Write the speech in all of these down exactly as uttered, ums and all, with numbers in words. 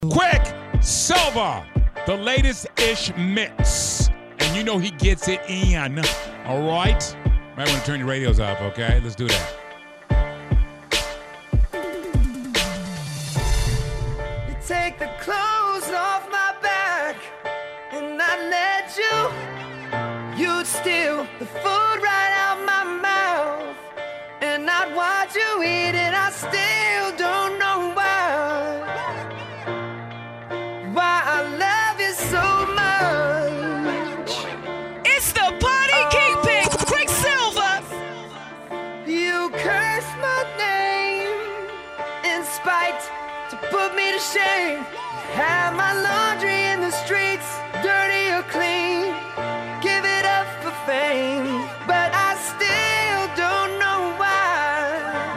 Quicksilver, the latest ish mix. And you know he gets it in. All right? Might want to turn your radios up, okay? Let's do that. You take the clothes off my back, and I let you. You'd steal the food right out my mouth, and I'd watch you eat it. I still don't know why. Why I love you so much. It's the party keeping Quicksilver. You curse my name in spite to put me to shame. Have my laundry in the streets, dirty or clean. Give it up for fame, but I still don't know why.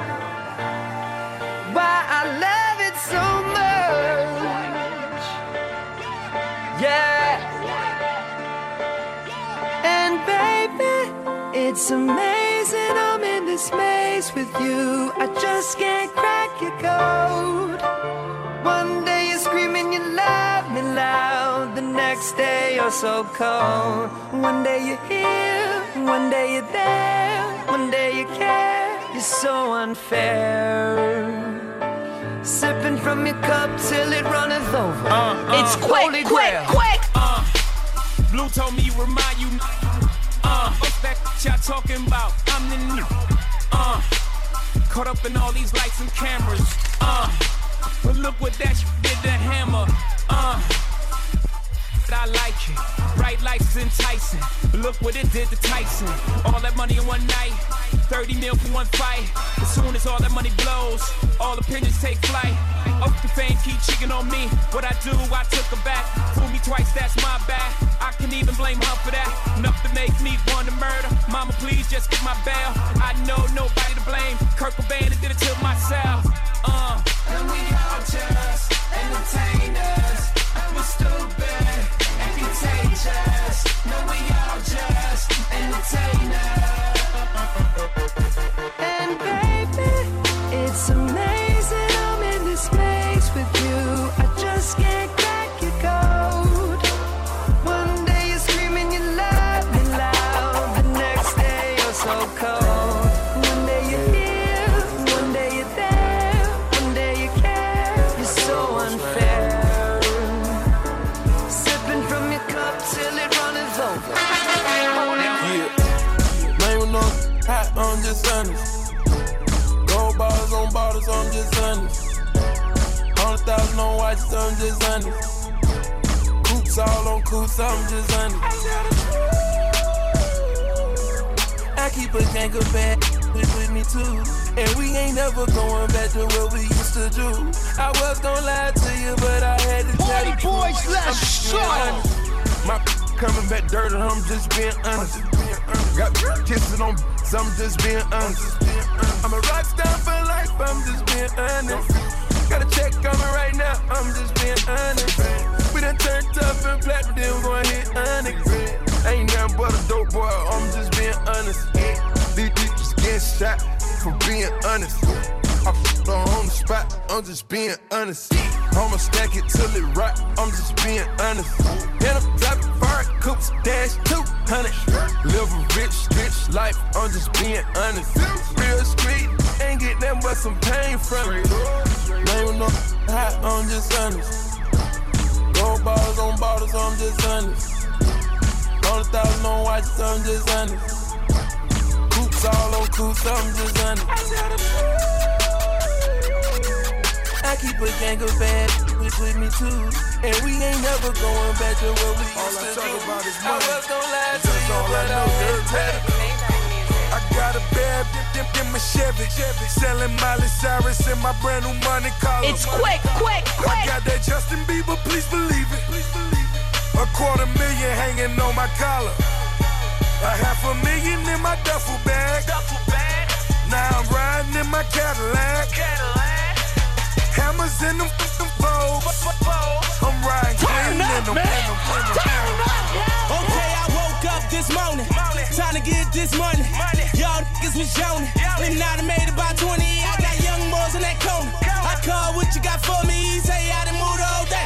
Why I love it so much. Yeah. And baby, it's amazing I'm in this maze with you. I just can't crack your code. One day you're screaming you love me loud, the next day you're so cold. One day you're here, one day you're there, one day you care. You're so unfair. Sipping from your cup till it runneth over. Uh, uh, it's quick, quick, quick. Uh, Blue told me remind you. Uh, what's that y'all talking about? I'm the new. Uh, caught up in all these lights and cameras. Uh, but look what that shit did to Hammer. Uh, I like it. Bright lights enticing. But look what it did to Tyson. All that money in one night. thirty mil for one fight. As soon as all that money blows, all opinions take flight. Up the fame, keep chicken on me. What I do, I took her back. Fool me twice, that's my bad. I can even blame her for that. Enough to make me want to murder. Mama, please just get my bail. I know nobody to blame. Kurt Cobain did it to myself. Uh. And we all just entertainers. We're stupid and contagious. No, we all just entertainers. And baby, it's amazing I'm in this maze with you. I just can't crack your code. One day you're screaming you love me loud, the next day you're so cold. One day you're here, one day you're there, one day you care. You're so unfair. Sipping from your cup till it runneth over. Yeah, man, with no hot, I'm just honest. Gold bottles on bottles, I'm just honest. Hundred thousand on watches, I'm just honest. Coops all on coops, I'm just honest. I keep a gang of bad with, with me too. And we ain't never going back to what we used to do. I was gonna lie to you, but I had to tell you. Party boys, let's show. My coming back dirty, I'm just being honest. Got kisses on, so I'm just being honest. I'm a rock star for life, I'm just being honest. Got a check coming right now, I'm just being honest. We done turned tough and platinum, then we gon' hit honest. Ain't nothing but a dope boy, I'm just being honest. These bitches getting shot for being honest. I f***ed on the spot, I'm just being honest. I'ma stack it till it rock, I'm just being honest. Then I'm dropping fire, coops, dash two hundred. Live a rich, rich life, I'm just being honest. Real street, ain't get nothing but some pain from it. Name no hot, I'm just honest. Gold bottles on bottles, I'm just honest. Hundred thousand on watches, I'm just honest. Coops all on coops, I'm just honest. I keep a gang of bad with, with me too. And we ain't never going back to what we used to do. About is money. I was gonna lie to you, but I ain't better. I got a bad dip, dip in my Chevy, Chevy. Selling Miley Cyrus in my brand new money collar. It's quick, quick, quick. I got that Justin Bieber, please believe it. Please believe it. A quarter million hanging on my collar. A half a million in my duffel bag. Duffel bag. Now I'm riding in my Cadillac. Cadillac. Hammers in them f***ing foes. I'm riding clean in them. Okay, I woke up this morning. Time to get this money. Y'all niggas was yawning. And I done made about twenty. I got young boys in that corner. I call what you got for me. Say I done moved all day.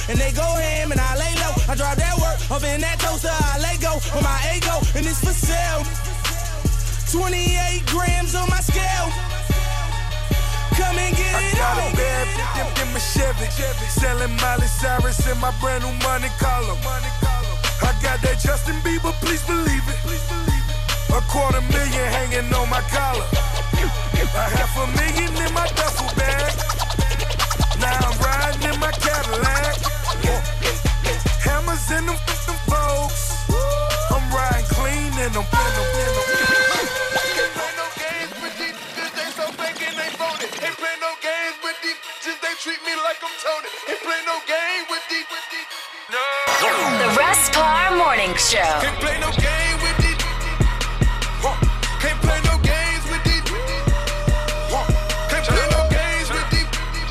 and they go ham and I lay low. I drop that work up in that toaster, I let go on my ego, and it's for sale. twenty-eight grams on my scale. Come and get it I got on. a bad bitch in my Chevy, selling Miley Cyrus in my brand new money collar. I got that Justin Bieber, please believe it. A quarter million hanging on my collar. A half a million in my duffel bag. Now I'm riding in my Cadillac. Hammers in them, them folks. I'm riding clean in them, in them, in them. Ain't play no games with these bitches, they so fake and they phony. Ain't play no games with these bitches, they treat me like I'm Tony. Ain't play no game with these, with these. No. The Russ Parr Morning Show. Can't play no game with these. Huh. Can't play no games with these. Huh. Can't play no games with these.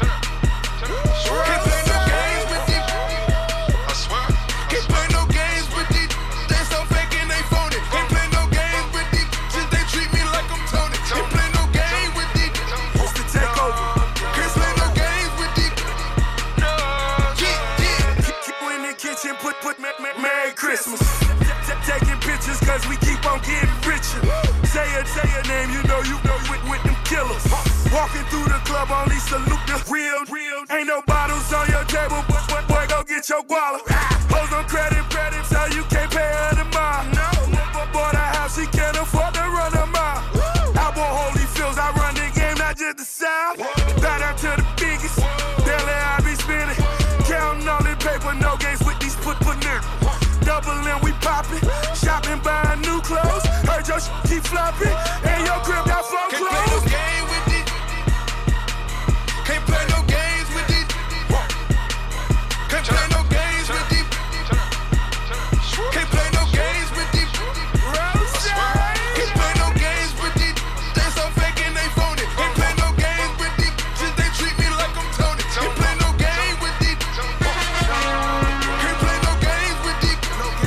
Can't play no games with these. I swear. Can't play no games with these. They so fake and they phony. Can't play no games with these. Since they treat me like I'm Tony. Can't play no game with these. It's the takeover. Can't play no games with these. No. Yeah, yeah. Keep in the kitchen, put put Merry Christmas. Taking pictures cause we keep on getting richer. Say a, say a name, you know you know with, with them killers. Walking through the club, only salute the real, real. Ain't no bottles on your table, but, but boy, go get your guala. Hoes on credit, credit, so you can't pay her tomorrow. No, but bought a house, she can't afford to run a mile. I bought holy fields, I run the game, not just the south. Bow down to the biggest, daily I be spinning. Counting all the paper, no games with these put put niggas. Doubling, we poppin', shopping, buying new clothes. Heard your sh- keep flopping, and your crib got flow clothes. Can't play no game with these. Can't play no games with these. Can't play no games with these. Can't play no games with these. Can't play no games with these. They so fake and they phony. Can't play no games with these. Since they treat me like I'm Tony. Can't play no game with these. Can't play no games with these.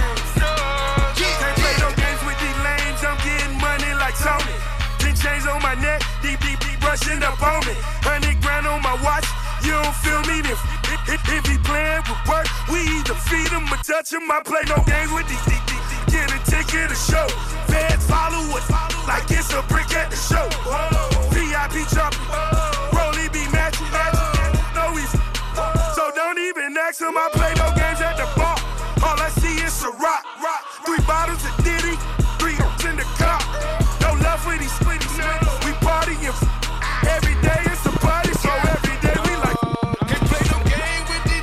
Can't play no games with these lanes. I'm getting money like Tony. Ten chains on my neck, deep, deep, deep, brushing up on me. Hundred grand on my watch, you don't feel me. If, if, if he playing with work, we either feed him or touch him. I play no games with these, these, these, these. Get a ticket to show. Feds follow it, like it's a brick at the show. V I P jumping, Rolly be matching, matching, no easy. So don't even ask him, I play no games at the bar. All I see is a rock, rock. Three bottles of Diddy, three hooks in the car. No love for these splitties, we partying. Every day it's a party, so every day we like. Can't play no game with these.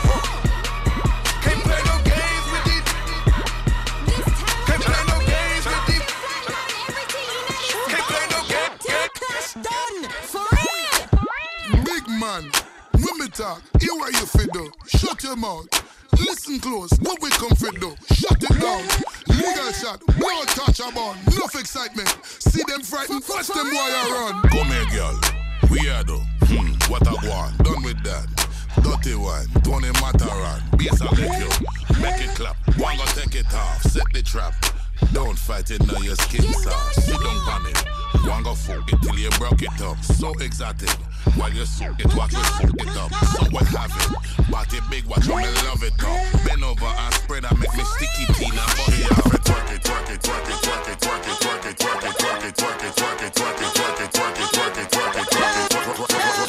Can't play no games with these. Can't play no games with these. Can't play no games. Big man, when me talk, hear what you fit do. Shut your mouth. Listen close, what we come fit do. Shut it down. Legal shot, no touch about. Enough excitement. See them frightened, watch them boy I run. Come here, girl. We are though. Hmm, what a go. Done with that. Dirty one, Tony Mataran. Bass a lick you. Make it clap. One go take it off. Set the trap. Don't fight it now, your skin soft. Sit down on it. One go fuck it till you broke it up. So exotic. While you suck it, watch me fuck it up. So what have it? Body big, watch me love it up. Bend over and spread and make me sticky teen and body off it. Twerk it, twerk it, twerk it, twerk it, twerk it, twerk it, twerk it, twerk it, twerk it, twerk it, twerk it, twerk it, twerk it, twerk it, twerk it, twerk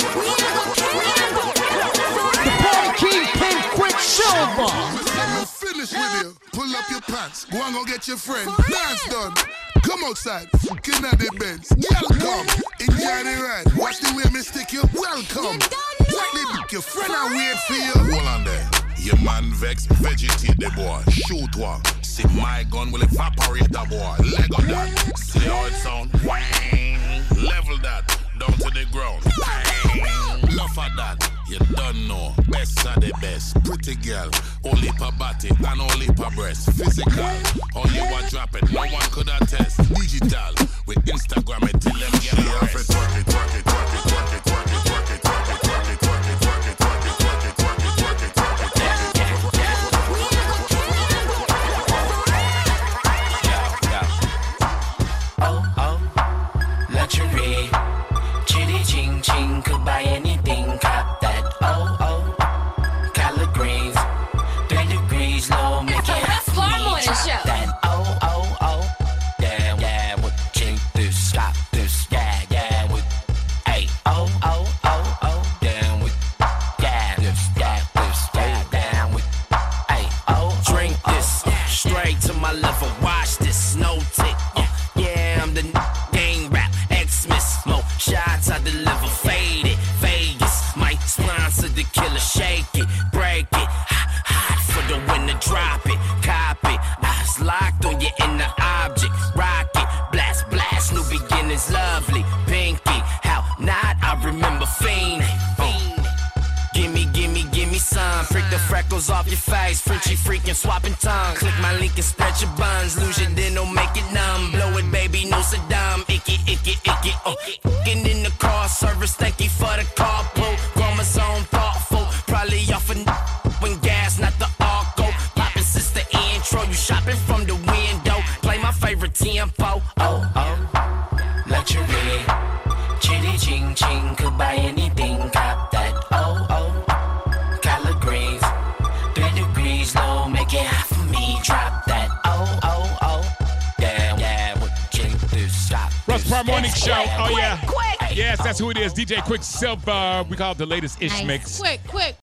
it, twerk it. Kingpin Quicksilver. Finish with you. Pull up your pants. Go and go get your friend. Dance done. Come outside. Fucking at the Benz. Girl, come. Enjoy the ride. Watch the way me stick you. Welcome. What they pick your friend and wait for you. Hold on there. Your man vex, vegetate the boy. Shoot one. See my gun will evaporate the boy. Leg on that. See how it sound? Wang. Level that. Down to the ground. Bang. Love at that. You don't know. Best of the best. Pretty girl. Only per body and only per breast. Physical. How you a drop it. No one could attest. Digital. With Instagram it till them get a rest. Twerk it, twerk it, twerk it, twerk it, twerk it, twerk it, twerk it, twerk it, twerk it, twerk it, twerk it, twerk it, twerk it, twerk it, twerk it, twerk it. Oh, oh, luxury. Chitty ching ching, could buy anything, cop that. Oh, oh, collard greens. Drink this, that this, that down with. Hey, oh, drink this, straight to my liver. Watch this, no tick. Uh, yeah, I'm the gang rap, Xmas. Mo shots I deliver, faded. Vegas might sponsor the killer. Shake it, break it, hot, hot for the winner. Drop it, cop it. Eyes locked on your inner object. Rock it, blast, blast. New beginnings, lovely. Pinky, how not? I remember fiend. Gimme, gimme, gimme some. Prick the freckles off your face. Frenchy freaking swapping tongue. Click my link and spread your buns. Lose your then don't make it numb. Blow it, baby, no Saddam. Icky, icky, icky. Oh, getting in the car service. Thank you for the carpool. Chromosome thoughtful. Probably off a when gas, not the arco. Poppin' sister intro. You shopping from the window. Play my favorite tempo. Oh, oh. Luxury. Chitty ching ching. Could buy anything. Cop that. Oh, oh. Collard greens. Three degrees low. Make it hot for me. Drop that. Oh, oh, oh. Yeah, yeah. What drink this? Stop. Russ Parr Morning Show. Oh, yeah. Quick, quick. Yes, that's who it is. D J Quicksilver. We call it the latest ish Nice. mix. Quick, quick,